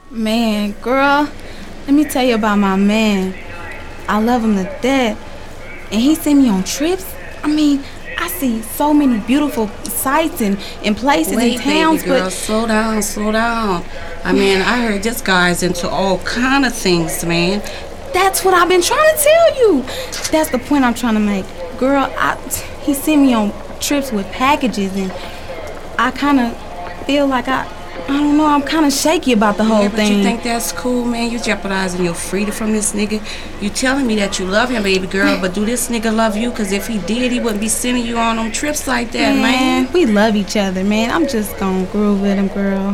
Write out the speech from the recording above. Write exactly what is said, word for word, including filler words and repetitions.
Man, girl, let me tell you about my man. I love him to death. And he sent me on trips. I mean, I see so many beautiful sights and, and places Wait, and towns, baby girl, but slow down, slow down. I mean, I heard this guy's into all kind of things, man. that's what I've been trying to tell you. That's the point I'm trying to make. Girl, I, he sent me on trips with packages, and I kind of feel like I, I don't know, I'm kind of shaky about the whole Yeah, but thing. you think that's cool, man? You jeopardizing your freedom from this nigga. You telling me that you love him, baby girl, but do this nigga love you? Because if he did, he wouldn't be sending you on them trips like that, man. Man, we love each other, man. I'm just gonna groove with him, girl.